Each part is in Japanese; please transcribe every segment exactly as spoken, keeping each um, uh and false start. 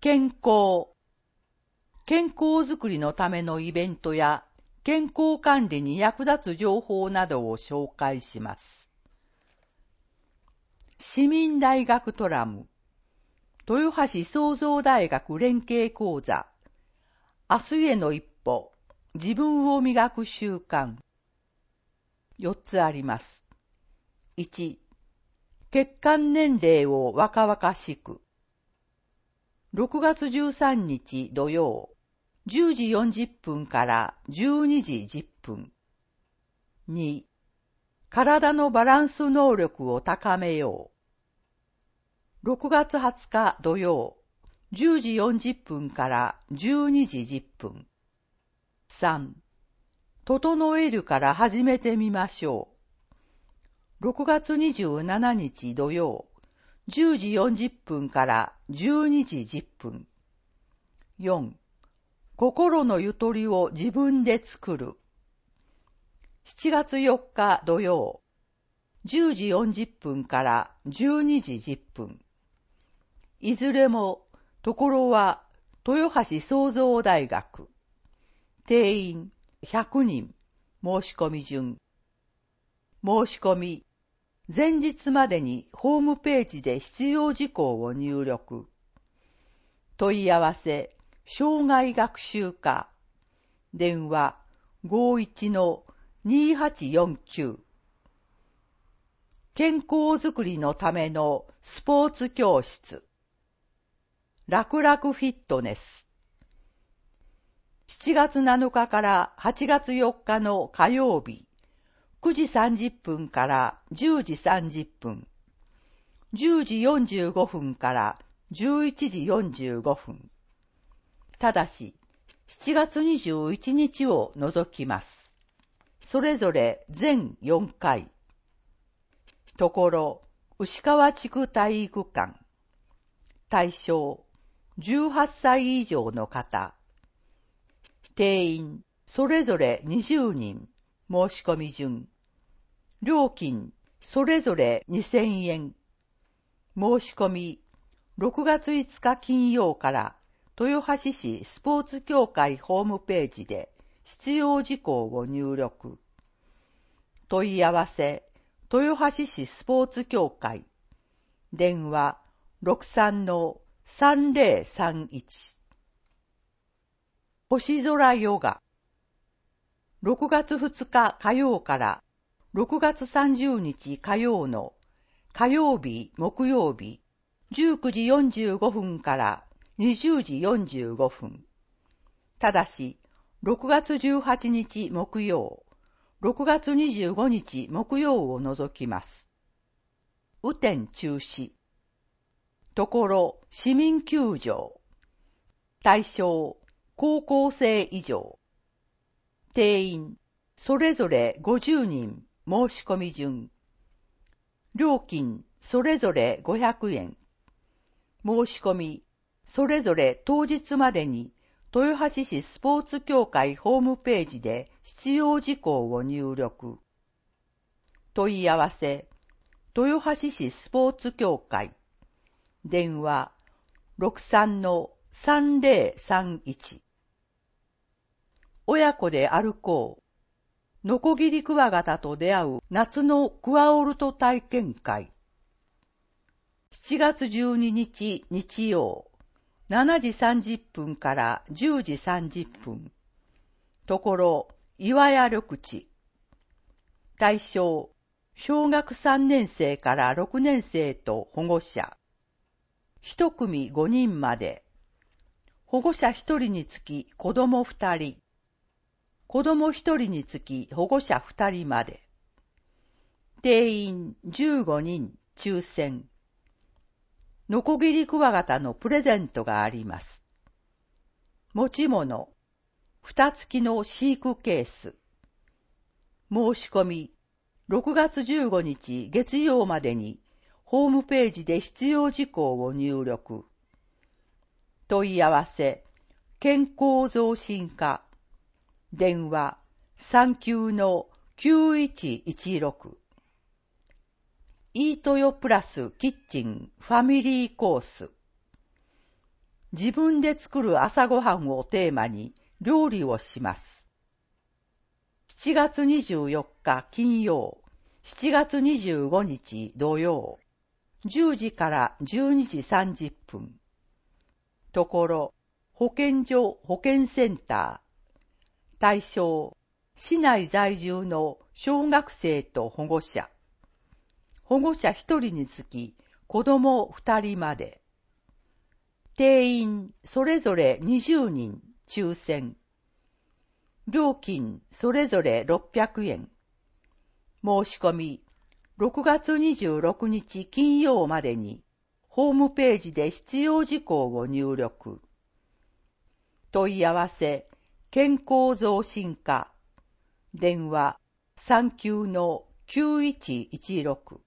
健康。健康づくりのためのイベントや健康管理に役立つ情報などを紹介します。市民大学トラム、豊橋創造大学連携講座、明日への一歩、自分を磨く習慣。よっつあります。いち、血管年齢を若々しく。ろくがつじゅうさんにち土曜、じゅうじよんじゅっぷんからじゅうにじじゅっぷん。に、体のバランス能力を高めよう。ろくがつはつか土曜、じゅうじよんじゅっぷんからじゅうにじじゅっぷん。さん、整えるから始めてみましょう。ろくがつにじゅうしちにち土曜、じゅうじよんじゅっぷんからじゅうにじじゅっぷん。よん、心のゆとりを自分で作る。しちがつよっか土曜、じゅうじよんじゅっぷんからじゅうにじじゅっぷん。いずれも、ところは豊橋創造大学。定員ひゃくにん、申し込み順。申し込み、前日までにホームページで必要事項を入力。問い合わせ、障害学習課。電話 ごいちのにはちよんきゅう。健康づくりのためのスポーツ教室。楽々フィットネス。しちがつなのかからはちがつよっかの火曜日、くじさんじゅっぷんからじゅうじさんじゅっぷん、じゅうじよんじゅうごふんからじゅういちじよんじゅうごふん。ただし、しちがつにじゅういちにちを除きます。それぞれ全よんかい。ところ、牛川地区体育館。対象、じゅうはっさい以上の方。定員、それぞれにじゅうにん。申し込み順。料金、それぞれにせんえん。申し込み、ろくがついつか金曜から豊橋市スポーツ協会ホームページで必要事項を入力。問い合わせ、豊橋市スポーツ協会。電話 ろくさんのさんぜろさんいち。星空ヨガ。ろくがつふつか火曜からろくがつさんじゅうにち火曜の火曜日、木曜日、じゅうくじよんじゅうごふんからにじゅうじよんじゅうごふん。ただし、ろくがつじゅうはちにち木曜、ろくがつにじゅうごにち木曜を除きます。雨天中止。ところ、市民球場。対象、高校生以上。定員、それぞれごじゅうにん。申し込み順。料金、それぞれごひゃくえん。申し込み、それぞれ当日までに豊橋市スポーツ協会ホームページで必要事項を入力。問い合わせ、豊橋市スポーツ協会。電話 ろくさんのさんぜろさんいち。親子で歩こう。ノコギリクワガタと出会う夏のクワオルト体験会。しちがつじゅうににち日曜、しちじさんじゅっぷんからじゅうじさんじゅっぷん。ところ、岩屋緑地。対象、小学さんねんせいからろくねんせいと保護者。一組ごにんまで。保護者ひとりにつき子供ふたり。子供ひとりにつき保護者ふたりまで。定員じゅうごにん抽選。ノコギリクワガタのプレゼントがあります。持ち物、蓋付きの飼育ケース。申し込み、ろくがつじゅうごにち月曜までにホームページで必要事項を入力。問い合わせ、健康増進課。電話 さんきゅうのきゅういちいちろく。イートヨプラスキッチンファミリーコース。 自分で作る朝ごはんをテーマに料理をします。しちがつにじゅうよっか金曜、しちがつにじゅうごにち土曜、じゅうじからじゅうにじさんじゅっぷん。ところ、保健所保健センター。対象、市内在住の小学生と保護者。保護者ひとりにつき子供ふたりまで。定員それぞれにじゅうにん抽選。料金それぞれろっぴゃくえん。申し込みろくがつにじゅうろくにち金曜までにホームページで必要事項を入力。問い合わせ健康増進課。電話さんきゅうのきゅういちいちろく。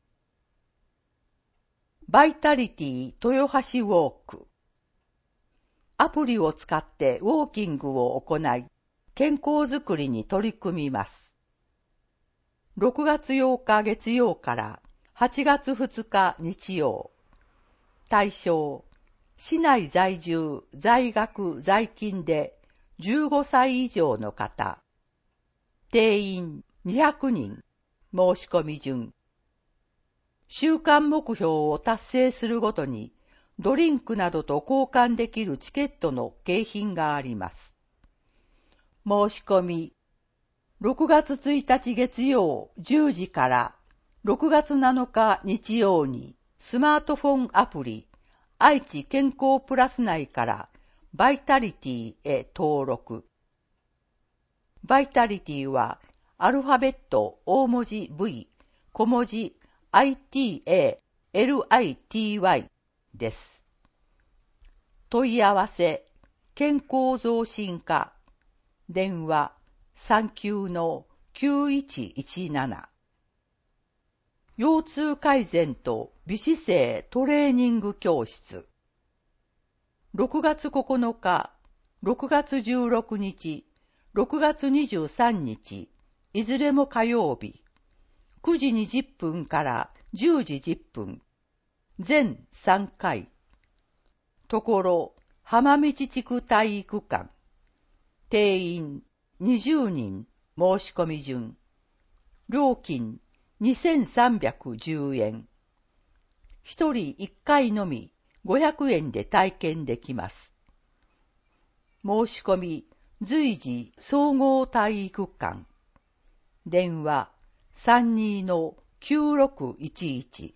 バイタリティ豊橋ウォーク。アプリを使ってウォーキングを行い、健康づくりに取り組みます。ろくがつようか月曜からはちがつふつか日曜。対象、市内在住、在学、在勤でじゅうごさい以上の方。定員にひゃくにん。申し込み順。週間目標を達成するごとに、ドリンクなどと交換できるチケットの景品があります。申し込み、ろくがつついたち月曜じゅうじからろくがつなのか日曜にスマートフォンアプリ愛知健康プラス内からバイタリティへ登録。バイタリティはアルファベット大文字 V、小文字 アイティーエーエルアイティーワイ です。問い合わせ、健康増進課。電話さんきゅうのきゅういちいちなな。腰痛改善と美姿勢トレーニング教室。ろくがつここのか、ろくがつじゅうろくにち、ろくがつにじゅうさんにち、いずれも火曜日、くじにじゅっぷんからじゅうじじゅっぷん、全さんかい。ところ、浜道地区体育館。定員にじゅうにん、申し込み順。料金にせんさんびゃくじゅうえん。ひとりいっかいのみごひゃくえんで体験できます。申し込み随時総合体育館。電話さんにのきゅうろくいちいち。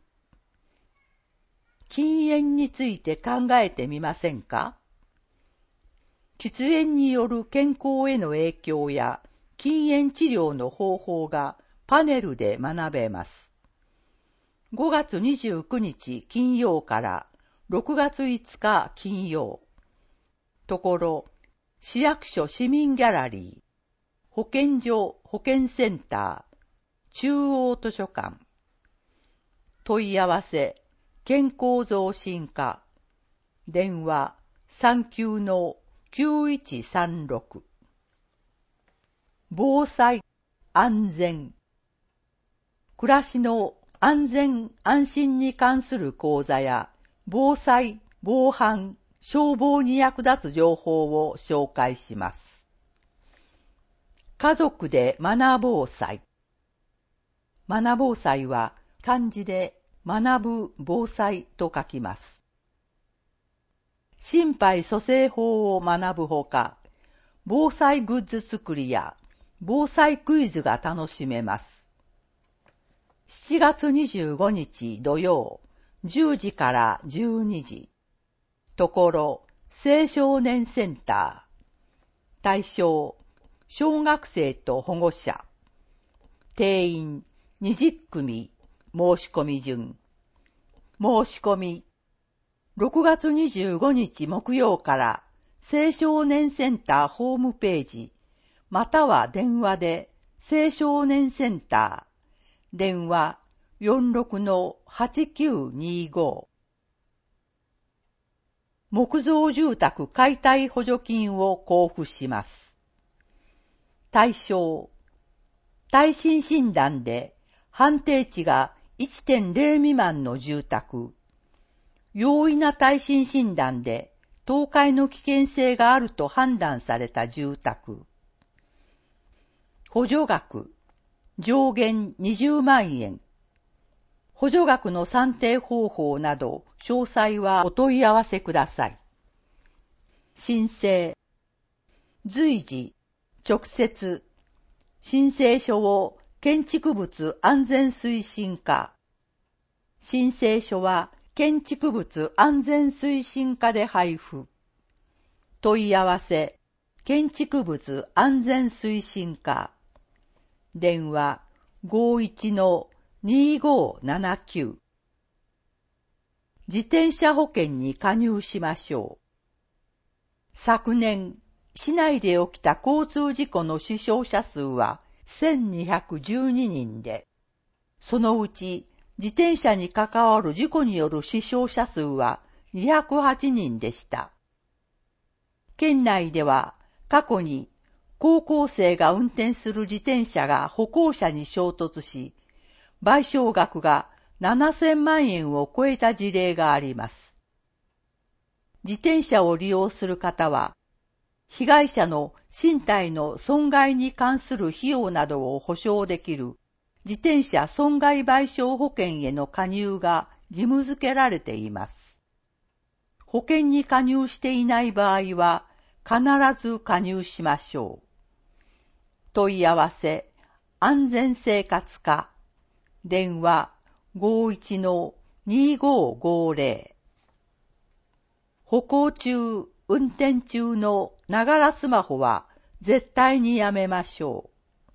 禁煙について考えてみませんか？喫煙による健康への影響や禁煙治療の方法がパネルで学べます。ごがつにじゅうくにち金曜からろくがついつか金曜。ところ、市役所市民ギャラリー、保健所保健センター、中央図書館。問い合わせ、健康増進課。電話さんきゅうのきゅういちさんろく。防災、安全。暮らしの安全安心に関する講座や防災、防犯、消防に役立つ情報を紹介します。家族で学防災。学防災は漢字で学ぶ防災と書きます。心肺蘇生法を学ぶほか、防災グッズ作りや防災クイズが楽しめます。しちがつにじゅうごにち土曜、じゅうじからじゅうにじ。ところ、青少年センター。対象、小学生と保護者。定員にじゅっくみ、申し込み順。申し込み、ろくがつにじゅうごにち木曜から青少年センターホームページ、または電話で青少年センター。電話 よんろくのはちきゅうにご。木造住宅解体補助金を交付します。対象、耐震診断で判定値が いってんれい 未満の住宅、容易な耐震診断で倒壊の危険性があると判断された住宅。補助額、上限にじゅうまんえん。補助額の算定方法など、詳細はお問い合わせください。申請。随時、直接、申請書を建築物安全推進課。申請書は建築物安全推進課で配布。問い合わせ、建築物安全推進課。電話 ごーいちのにーごーななきゅう。自転車保険に加入しましょう。昨年、市内で起きた交通事故の死傷者数はせんにひゃくじゅうににんで、そのうち自転車に関わる事故による死傷者数はにひゃくはちにんでした。県内では過去に高校生が運転する自転車が歩行者に衝突し、賠償額がななせんまんえんを超えた事例があります。自転車を利用する方は、被害者の身体の損害に関する費用などを保証できる自転車損害賠償保険への加入が義務付けられています。保険に加入していない場合は必ず加入しましょう。問い合わせ、安全生活課、電話 ごーいちのにーごーごーぜろ。歩行中、運転中のながらスマホは絶対にやめましょう。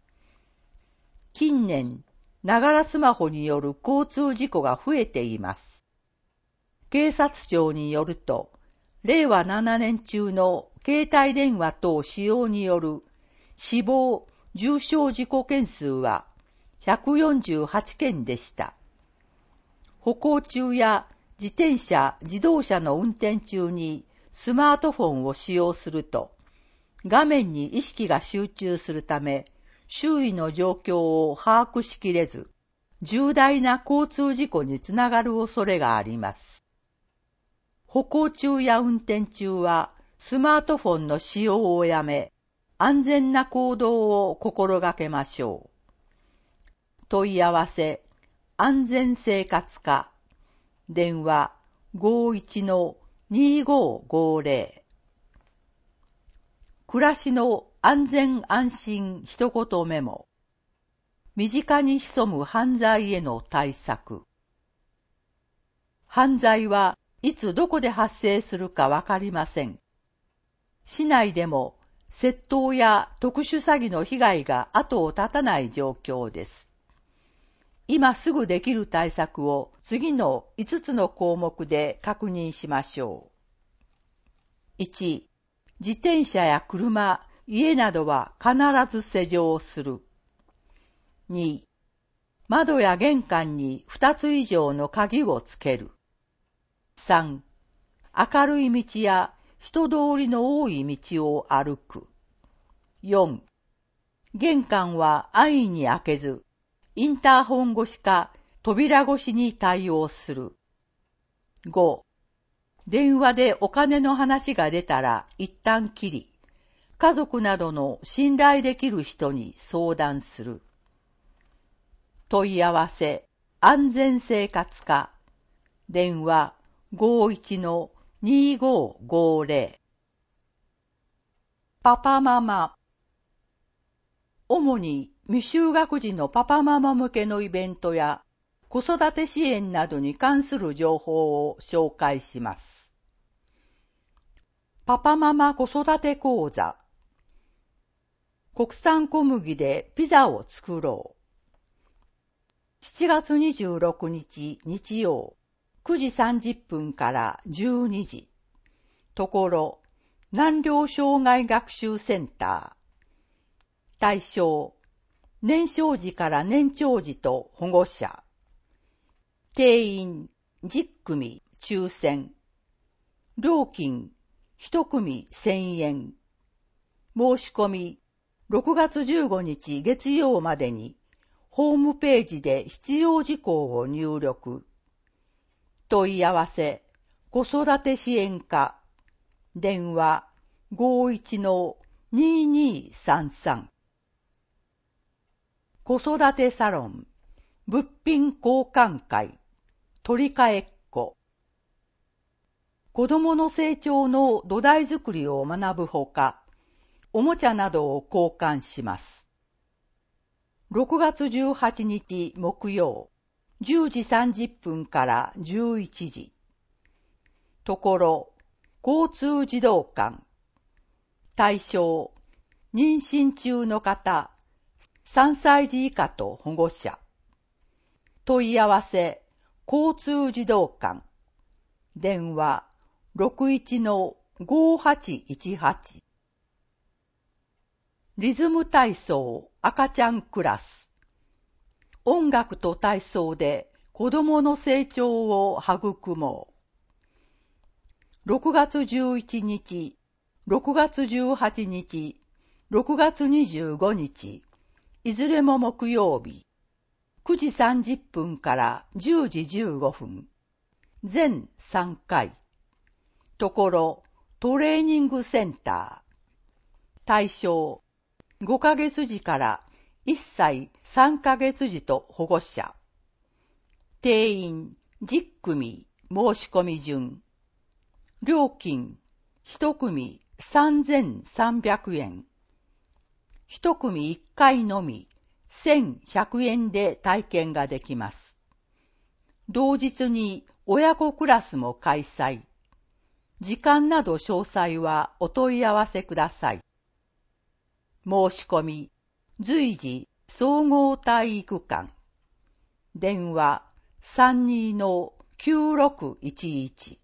近年、ながらスマホによる交通事故が増えています。警察庁によると、れいわななねん中の携帯電話等使用による死亡・重傷事故件数はひゃくよんじゅうはちけんでした。歩行中や自転車・自動車の運転中にスマートフォンを使用すると、画面に意識が集中するため、周囲の状況を把握しきれず、重大な交通事故につながる恐れがあります。歩行中や運転中は、スマートフォンの使用をやめ、安全な行動を心がけましょう。問い合わせ、安全生活課、電話 ごーいちのにーごーごーぜろ。暮らしの安全安心一言メモ。身近に潜む犯罪への対策。犯罪はいつどこで発生するかわかりません。市内でも窃盗や特殊詐欺の被害が後を絶たない状況です。今すぐできる対策を次のいつつの項目で確認しましょう。いち、自転車や車、家などは必ず施錠する。に、窓や玄関にふたつ以上の鍵をつける。さん、明るい道や人通りの多い道を歩く。よん、玄関は安易に開けず、インターホン越しか扉越しに対応する。ご、電話でお金の話が出たら一旦切り、家族などの信頼できる人に相談する。問い合わせ、安全生活課、電話 ごーいちのにーごーごーぜろ。パパママ。主に未就学児のパパママ向けのイベントや子育て支援などに関する情報を紹介します。パパママ子育て講座。国産小麦でピザを作ろう。しちがつにじゅうろくにち日曜くじさんじゅっぷんからじゅうにじ。ところ、難病障害学習センター。対象、年少児から年長児と保護者。定員じゅっくみ抽選。料金いちくみせんえん。申し込みろくがつじゅうごにち月曜までにホームページで必要事項を入力。問い合わせ、子育て支援課。 電話 ごいちのにーにーさんさん。子育てサロン、物品交換会、取り替えっこ。子供の成長の土台作りを学ぶほか、おもちゃなどを交換します。ろくがつじゅうはちにち木曜、じゅうじさんじゅっぷんからじゅういちじ。ところ、交通児童館。対象、妊娠中の方、さんさいじ以下と保護者。問い合わせ、交通児童館。電話、ろくいちのごはちいちはち。リズム体操赤ちゃんクラス。音楽と体操で子供の成長を育もう。ろくがつじゅういちにち、ろくがつじゅうはちにち、ろくがつにじゅうごにち、いずれも木曜日、くじさんじゅっぷんからじゅうじじゅうごふん、全さんかい。ところ、トレーニングセンター。対象、ごかげつじからいっさいさんかげつじと保護者。定員じゅっくみ申し込み順。料金いちくみさんぜんさんびゃくえん。いちくみいっかいのみせんひゃくえんで体験ができます。同日に親子クラスも開催。時間など詳細はお問い合わせください。申し込み、随時総合体育館。電話 さんにのきゅうろくいちいち。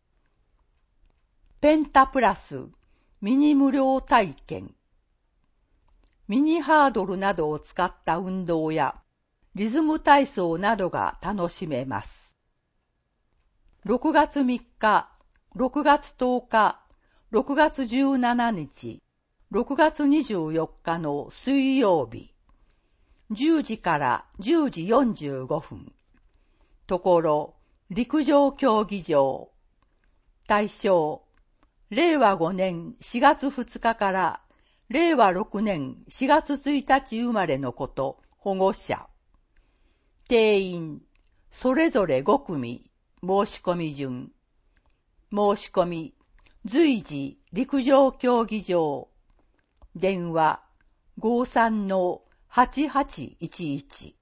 ペンタプラスミニ無料体験。ミニハードルなどを使った運動やリズム体操などが楽しめます。ろくがつみっか、ろくがつとおか、ろくがつじゅうしちにち、ろくがつにじゅうよっかの水曜日、じゅうじからじゅうじよんじゅうごふん。ところ、陸上競技場。対象、れいわごねんしがつふつかかられいわろくねんしがつついたち生まれの子と保護者。定員、それぞれごくみ、申し込み順。申し込み、随時陸上競技場。電話、ごさんのはちはちいちいち。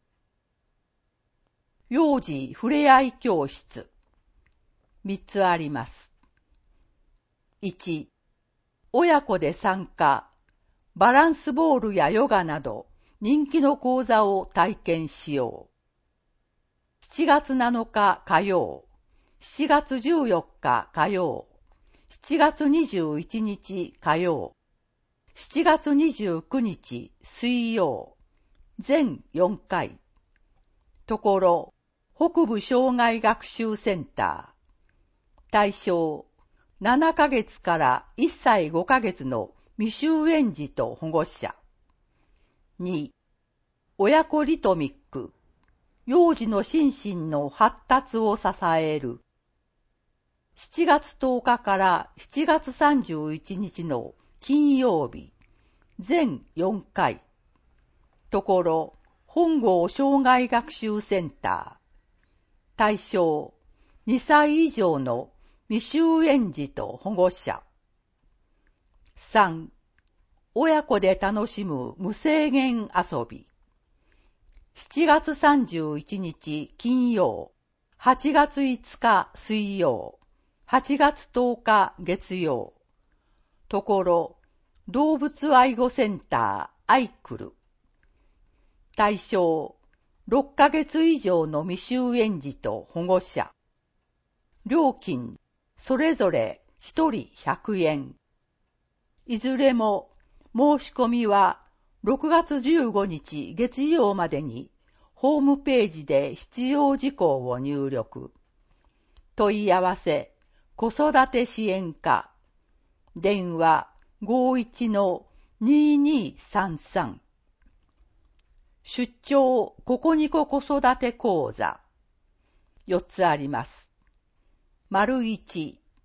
幼児ふれあい教室。みっつあります。いち、親子で参加、バランスボールやヨガなど人気の講座を体験しよう。しちがつなのか火曜、しちがつじゅうよっか火曜、しちがつにじゅういちにち火曜、しちがつにじゅうくにち水曜、全よんかい。ところ、北部障害学習センター。対象、ななかげつからいっさいごかげつの未就園児と保護者。に、親子リトミック。幼児の心身の発達を支える。しちがつとおかからしちがつさんじゅういちにちの金曜日、全よんかい。ところ、本郷障害学習センター。対象、にさい以上の未就園児と保護者。さん、親子で楽しむ無制限遊び。しちがつさんじゅういちにち金曜、はちがついつか水曜、はちがつとおか月曜。ところ、動物愛護センターアイクル。対象、ろっかげつ以上の未就園児と保護者。料金、それぞれひとりひゃくえん。いずれも申し込みはろくがつじゅうごにち月曜までにホームページで必要事項を入力。問い合わせ、子育て支援課。電話ごいちのにーにーさんさん。出張ココニコ子育て講座。よっつあります。丸いち、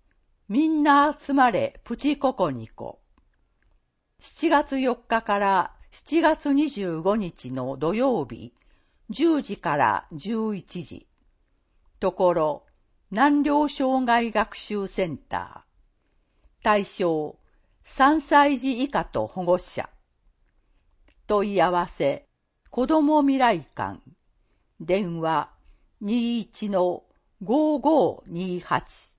みんな集まれプチココニコ。しちがつよっかからしちがつにじゅうごにちの土曜日、じゅうじからじゅういちじ。ところ、南陵障害学習センター。対象、さんさいじ以下と保護者。問い合わせ、子ども未来館。電話、にじゅういちのごごーにはち。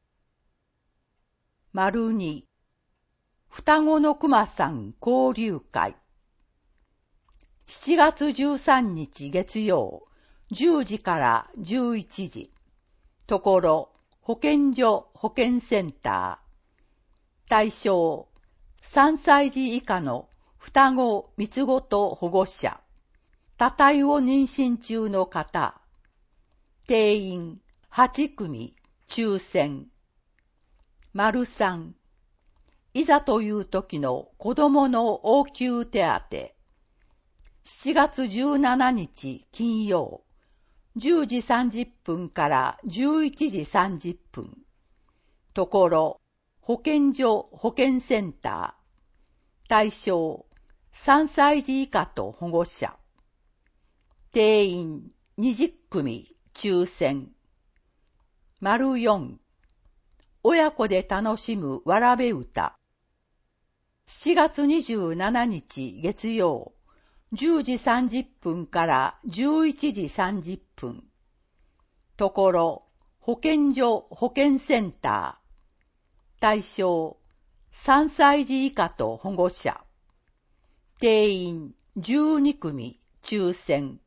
丸に、双子のくまさん交流会。しちがつじゅうさんにち月曜、じゅうじからじゅういちじ。ところ、保健所保健センター。対象、さんさいじ以下の双子三つ子と保護者。多胎を妊娠中の方。定員はちくみ、抽選。丸さん。いざという時の子供の応急手当。しちがつじゅうしちにち金曜、じゅうじさんじゅっぷんからじゅういちじさんじゅっぷん。ところ、保健所保健センター。対象、さんさいじ以下と保護者。定員にじゅっくみ、抽選。丸よん。親子で楽しむわらべ歌。しちがつにじゅうしちにち月曜、じゅうじさんじゅっぷんからじゅういちじさんじゅっぷん。ところ、保健所保健センター。対象、さんさいじ以下と保護者。定員じゅうにくみ、抽選。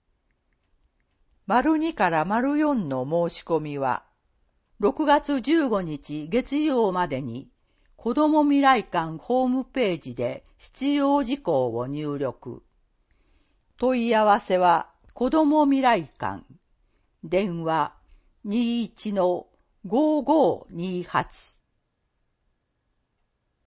丸にから丸よんの申し込みは、ろくがつじゅうごにち月曜までに、子ども未来館ホームページで必要事項を入力。問い合わせは、子ども未来館。電話にじゅういちのごごーにはち。